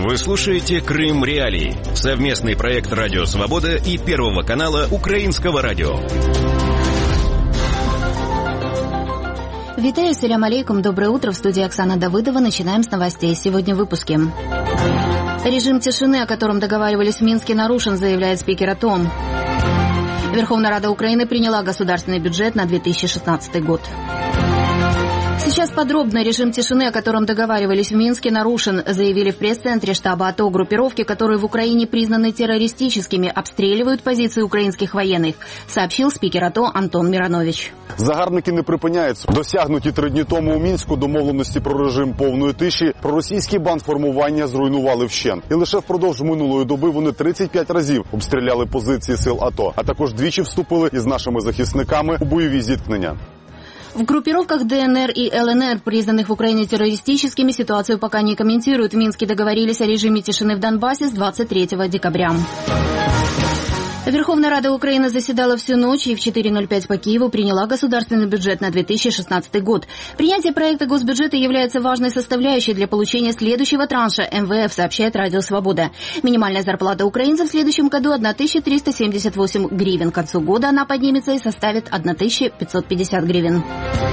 Вы слушаете «Крым Реалии» — совместный проект «Радио Свобода» и Первого канала Украинского радио. Витаю, салям алейкум, доброе утро, в студии Оксана Давыдова. Начинаем с новостей. Сегодня в выпуске. Режим тишины, о котором договаривались в Минске, нарушен, заявляет спикер АТО. Верховная Рада Украины приняла государственный бюджет на 2016 год. Сейчас подробно. Режим тишины, о котором договаривались в Минске, нарушен, заявили в пресс-центре штаба АТО. Группировки, которые в Украине признаны террористическими, обстреливают позиции украинских военных, сообщил спикер АТО Антон Миронович. Загарбники не припиняються. Досягнуті 3 дні тому у Мінську домовленості про режим повної тиші проросійські бандформування зруйнували вщент. І лише впродовж минулої доби вони 35 разів обстріляли позиції сил АТО, а також двічі вступили із нашими захисниками у бойові зіткнення. В группировках ДНР и ЛНР, признанных в Украине террористическими, ситуацию пока не комментируют. В Минске договорились о режиме тишины в Донбассе с 23 декабря. Верховная Рада Украины заседала всю ночь и в 4:05 по Киеву приняла государственный бюджет на 2016 год. Принятие проекта госбюджета является важной составляющей для получения следующего транша МВФ, сообщает Радио Свобода. Минимальная зарплата украинцев в следующем году 1378 гривен. К концу года она поднимется и составит 1550 гривен.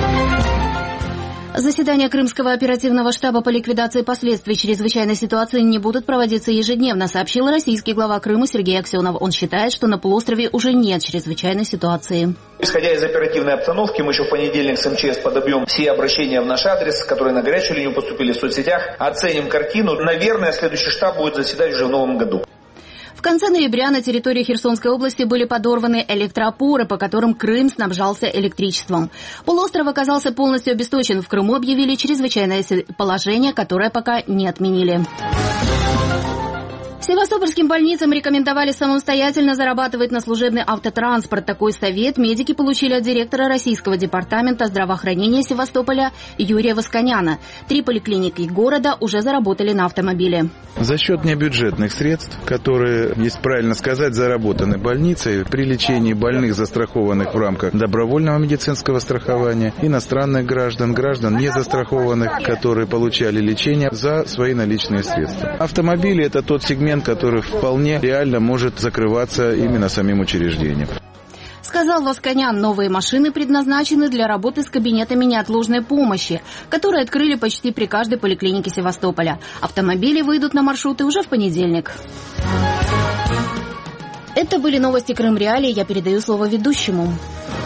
Заседания Крымского оперативного штаба по ликвидации последствий чрезвычайной ситуации не будут проводиться ежедневно, сообщил российский глава Крыма Сергей Аксенов. Он считает, что на полуострове уже нет чрезвычайной ситуации. Исходя из оперативной обстановки, мы еще в понедельник с МЧС подобьем все обращения в наш адрес, которые на горячую линию поступили в соцсетях, оценим картину. Наверное, следующий штаб будет заседать уже в новом году. В конце ноября на территории Херсонской области были подорваны электроопоры, по которым Крым снабжался электричеством. Полуостров оказался полностью обесточен. В Крыму объявили чрезвычайное положение, которое пока не отменили. Севастопольским больницам рекомендовали самостоятельно зарабатывать на служебный автотранспорт. Такой совет медики получили от директора Российского департамента здравоохранения Севастополя Юрия Восконяна. 3 поликлиники города уже заработали на автомобиле. За счет небюджетных средств, которые, если правильно сказать, заработаны больницей при лечении больных, застрахованных в рамках добровольного медицинского страхования, иностранных граждан, граждан не застрахованных, которые получали лечение за свои наличные средства. Автомобили – это тот сегмент, который вполне реально может закрываться именно самим учреждением. Сказал Восконян, новые машины предназначены для работы с кабинетами неотложной помощи, которые открыли почти при каждой поликлинике Севастополя. Автомобили выйдут на маршруты уже в понедельник. Это были новости Крым Реалии. Я передаю слово ведущему.